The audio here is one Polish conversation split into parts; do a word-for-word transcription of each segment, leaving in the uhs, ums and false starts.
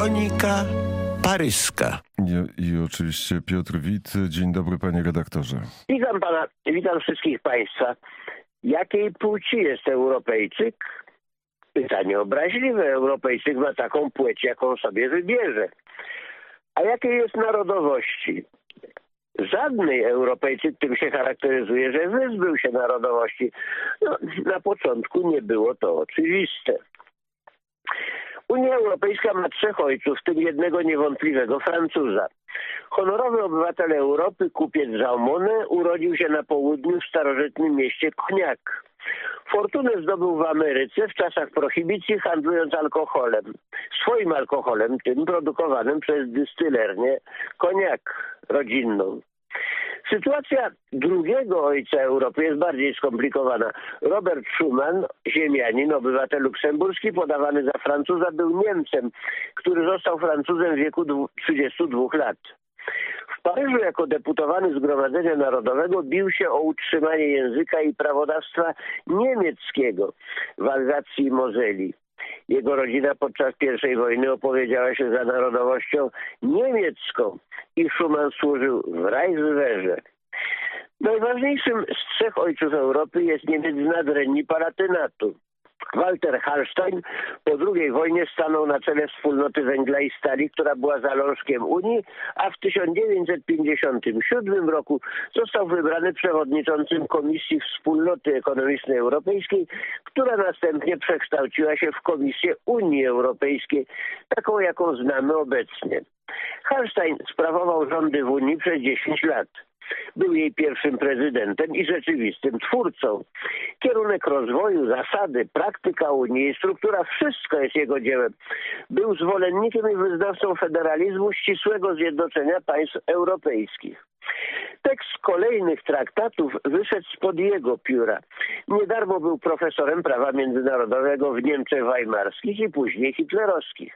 kronika paryska. I, I oczywiście Piotr Wit. Dzień dobry, panie redaktorze. Witam pana, witam wszystkich państwa. Jakiej płci jest Europejczyk? Pytanie obraźliwe. Europejczyk ma taką płeć, jaką sobie wybierze. A jakiej jest narodowości? Żadnej Europejczyk tym się charakteryzuje, że wyzbył się narodowości. No, na początku nie było to oczywiste. Unia Europejska ma trzech ojców, w tym jednego niewątpliwego Francuza. Honorowy obywatel Europy, kupiec Jean Monnet, urodził się na południu w starożytnym mieście Cognac. Fortunę zdobył w Ameryce w czasach prohibicji, handlując alkoholem. Swoim alkoholem, tym produkowanym przez dystylernię Cognac rodzinną. Sytuacja drugiego ojca Europy jest bardziej skomplikowana. Robert Schuman, ziemianin, obywatel luksemburski, podawany za Francuza, był Niemcem, który został Francuzem w wieku trzydziestu dwóch lat. W Paryżu jako deputowany Zgromadzenia Narodowego bił się o utrzymanie języka i prawodawstwa niemieckiego w Alzacji i Mozeli. Jego rodzina podczas pierwszej wojny opowiedziała się za narodowością niemiecką i Schuman służył w Reichswehrze. Najważniejszym z trzech ojców Europy jest Niemiec z Nadrenii-Palatynatu. Walter Hallstein po drugiej wojnie stanął na czele wspólnoty węgla i stali, która była zalążkiem Unii, a w tysiąc dziewięćset pięćdziesiątym siódmym roku został wybrany przewodniczącym Komisji Wspólnoty Ekonomicznej Europejskiej, która następnie przekształciła się w Komisję Unii Europejskiej, taką jaką znamy obecnie. Hallstein sprawował rządy w Unii przez dziesięć lat. Był jej pierwszym prezydentem i rzeczywistym twórcą. Kierunek rozwoju, zasady, praktyka Unii, jej struktura, wszystko jest jego dziełem. Był zwolennikiem i wyznawcą federalizmu, ścisłego zjednoczenia państw europejskich. Tekst kolejnych traktatów wyszedł spod jego pióra. Niedarmo był profesorem prawa międzynarodowego w Niemczech Weimarskich i później hitlerowskich.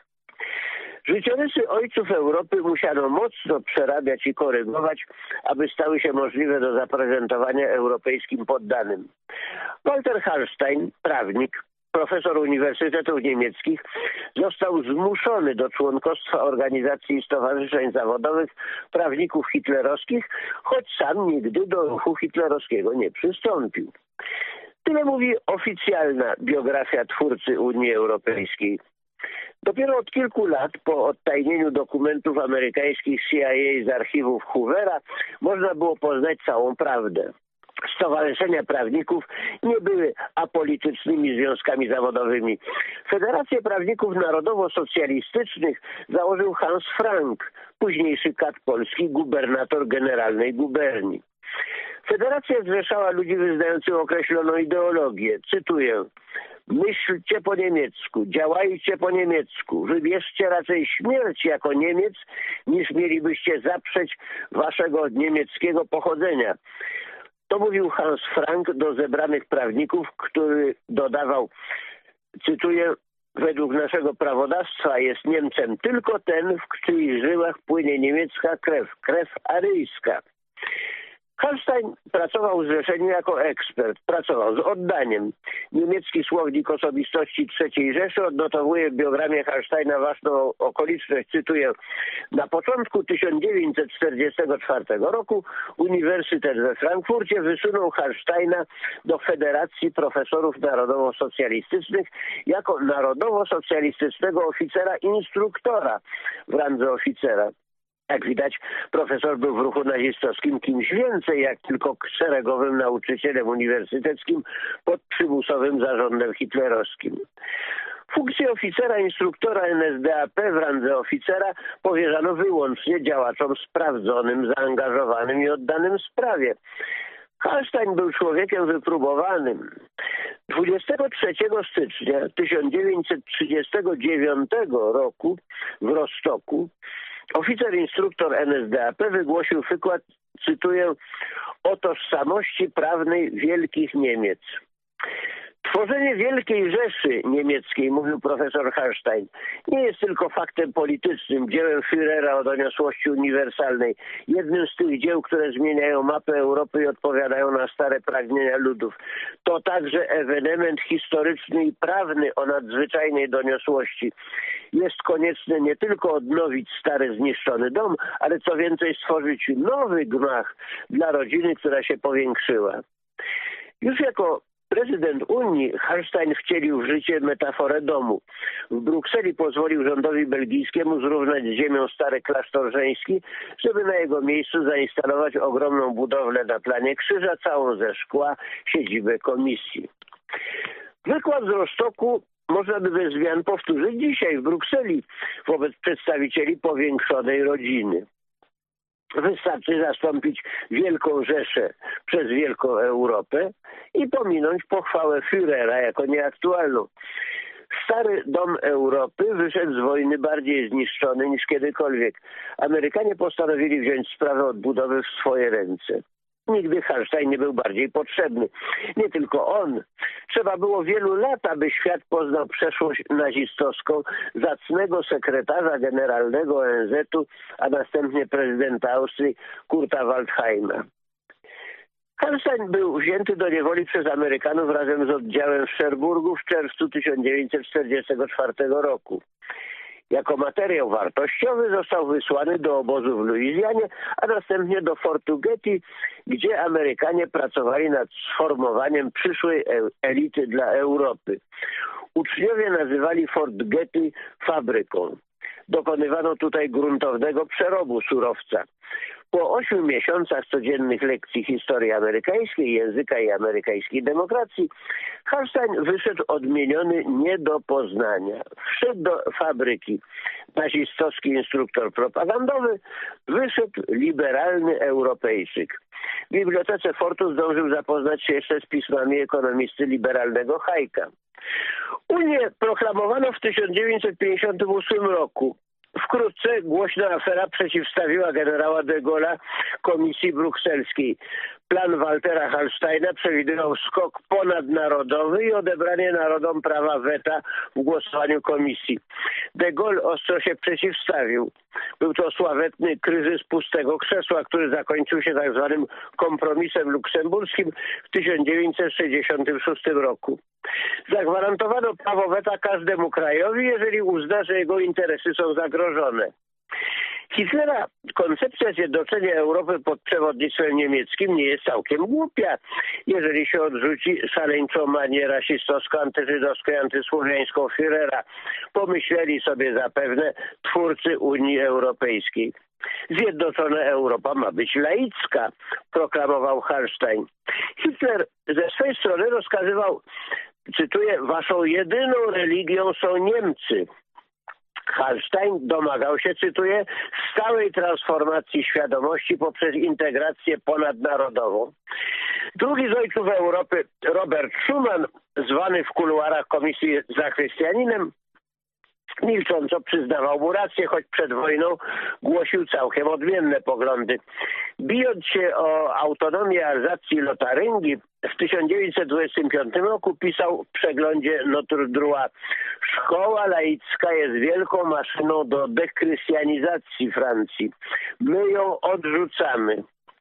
Życiorysy ojców Europy musiano mocno przerabiać i korygować, aby stały się możliwe do zaprezentowania europejskim poddanym. Walter Hallstein, prawnik, profesor uniwersytetów niemieckich, został zmuszony do członkostwa organizacji i stowarzyszeń zawodowych prawników hitlerowskich, choć sam nigdy do ruchu hitlerowskiego nie przystąpił. Tyle mówi oficjalna biografia twórcy Unii Europejskiej. Dopiero od kilku lat po odtajnieniu dokumentów amerykańskich C I A z archiwów Hoovera można było poznać całą prawdę. Stowarzyszenia prawników nie były apolitycznymi związkami zawodowymi. Federację Prawników Narodowo-Socjalistycznych założył Hans Frank, późniejszy kat polski, gubernator generalnej guberni. Federacja zrzeszała ludzi wyznających określoną ideologię. Cytuję: myślcie po niemiecku, działajcie po niemiecku, wybierzcie raczej śmierć jako Niemiec, niż mielibyście zaprzeć waszego niemieckiego pochodzenia. To mówił Hans Frank do zebranych prawników, który dodawał, cytuję: według naszego prawodawstwa jest Niemcem tylko ten, w których żyłach płynie niemiecka krew, krew aryjska. Hallstein pracował w zrzeszeniu jako ekspert, pracował z oddaniem. Niemiecki słownik osobistości trzeciej Rzeszy odnotowuje w biogramie Hallsteina ważną okoliczność, cytuję: na początku tysiąc dziewięćset czterdziestego czwartego roku Uniwersytet we Frankfurcie wysunął Hallsteina do Federacji Profesorów Narodowo-Socjalistycznych jako narodowo-socjalistycznego oficera instruktora w randze oficera. Jak widać, profesor był w ruchu nazistowskim kimś więcej, jak tylko szeregowym nauczycielem uniwersyteckim pod przymusowym zarządem hitlerowskim. Funkcję oficera instruktora N S D A P w randze oficera powierzano wyłącznie działaczom sprawdzonym, zaangażowanym i oddanym sprawie. Hallstein był człowiekiem wypróbowanym. dwudziestego trzeciego stycznia tysiąc dziewięćset trzydziestego dziewiątego roku w Rostoku oficer instruktor N S D A P wygłosił wykład, cytuję, o tożsamości prawnej wielkich Niemiec. Tworzenie Wielkiej Rzeszy Niemieckiej, mówił profesor Hallstein, nie jest tylko faktem politycznym, dziełem Führera o doniosłości uniwersalnej, jednym z tych dzieł, które zmieniają mapę Europy i odpowiadają na stare pragnienia ludów. To także ewenement historyczny i prawny o nadzwyczajnej doniosłości. Jest konieczne nie tylko odnowić stary, zniszczony dom, ale co więcej stworzyć nowy gmach dla rodziny, która się powiększyła. Już jako prezydent Unii Hallstein wcielił w życie metaforę domu. W Brukseli pozwolił rządowi belgijskiemu zrównać z ziemią stary klasztor żeński, żeby na jego miejscu zainstalować ogromną budowlę na planie krzyża, całą ze szkła, siedzibę komisji. Wykład z Rostocku można by bez zmian powtórzyć dzisiaj w Brukseli wobec przedstawicieli powiększonej rodziny. Wystarczy zastąpić Wielką Rzeszę przez Wielką Europę i pominąć pochwałę Führera jako nieaktualną. Stary dom Europy wyszedł z wojny bardziej zniszczony niż kiedykolwiek. Amerykanie postanowili wziąć sprawę odbudowy w swoje ręce. Nigdy Hallstein nie był bardziej potrzebny. Nie tylko on. Trzeba było wielu lat, aby świat poznał przeszłość nazistowską zacnego sekretarza generalnego O N Z u, a następnie prezydenta Austrii Kurta Waldheima. Hallstein był wzięty do niewoli przez Amerykanów razem z oddziałem w Szerburgu w czerwcu tysiąc dziewięćset czterdziestego czwartego roku. Jako materiał wartościowy został wysłany do obozu w Luizjanie, a następnie do Fortu Getty, gdzie Amerykanie pracowali nad sformowaniem przyszłej elity dla Europy. Uczniowie nazywali Fort Getty fabryką. Dokonywano tutaj gruntownego przerobu surowca. Po ośmiu miesiącach codziennych lekcji historii amerykańskiej, języka i amerykańskiej demokracji, Hallstein wyszedł odmieniony nie do poznania. Wszedł do fabryki nazistowski instruktor propagandowy, wyszedł liberalny Europejczyk. W bibliotece Fortu zdążył zapoznać się jeszcze z pismami ekonomisty liberalnego Hayeka. Unię proklamowano w tysiąc dziewięćset pięćdziesiątym ósmym roku. Wkrótce głośna afera przeciwstawiła generała de Gaulle'a Komisji Brukselskiej. Plan Waltera Hallsteina przewidywał skok ponadnarodowy i odebranie narodom prawa weta w głosowaniu komisji. De Gaulle ostro się przeciwstawił. Był to sławetny kryzys pustego krzesła, który zakończył się tak zwanym kompromisem luksemburskim w tysiąc dziewięćset sześćdziesiątym szóstym roku. Zagwarantowano prawo weta każdemu krajowi, jeżeli uzna, że jego interesy są zagrożone. Hitlera koncepcja zjednoczenia Europy pod przewodnictwem niemieckim nie jest całkiem głupia, jeżeli się odrzuci szaleńczą manię rasistowsko-antyżydowską i antysłowiańską Führera. Pomyśleli sobie zapewne twórcy Unii Europejskiej. Zjednoczona Europa ma być laicka, proklamował Hallstein. Hitler ze swojej strony rozkazywał, cytuję, waszą jedyną religią są Niemcy. Hallstein domagał się, cytuję, stałej transformacji świadomości poprzez integrację ponadnarodową. Drugi z ojców Europy, Robert Schuman, zwany w kuluarach komisji zachrystianinem, milcząco przyznawał mu rację, choć przed wojną głosił całkiem odmienne poglądy. Bijąc się o autonomię Alzacji i Lotaryngii, w tysiąc dziewięćset dwudziestym piątym roku pisał w przeglądzie Notre Droit: szkoła laicka jest wielką maszyną do dekrystianizacji Francji. My ją odrzucamy.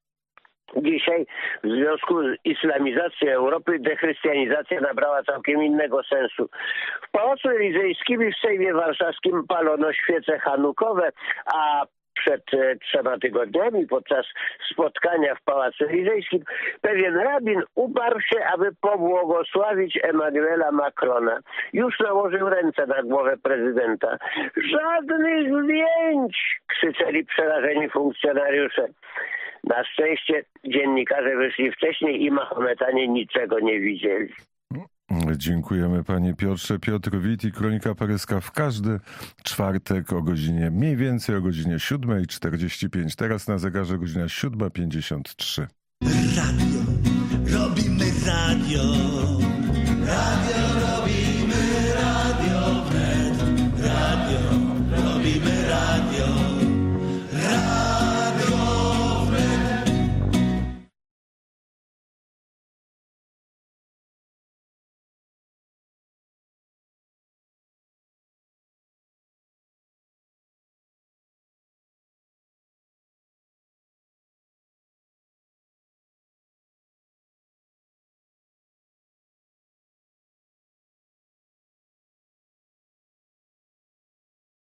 Dzisiaj w związku z islamizacją Europy dechrystianizacja nabrała całkiem innego sensu. W Pałacu Elizejskim i w Sejmie Warszawskim palono świece hanukowe, a przed e, trzema tygodniami podczas spotkania w Pałacu Elizejskim pewien rabin uparł się, aby pobłogosławić Emmanuela Macrona. Już nałożył ręce na głowę prezydenta. Żadnych zdjęć! Krzyczeli przerażeni funkcjonariusze. Na szczęście dziennikarze wyszli wcześniej i Mahometanie niczego nie widzieli. Dziękujemy panie Piotrze. Piotr Wit i Kronika Paryska w każdy czwartek o godzinie, mniej więcej o godzinie siódma czterdzieści pięć. Teraz na zegarze godzina siódma pięćdziesiąt trzy. Radio, robimy radio, radio.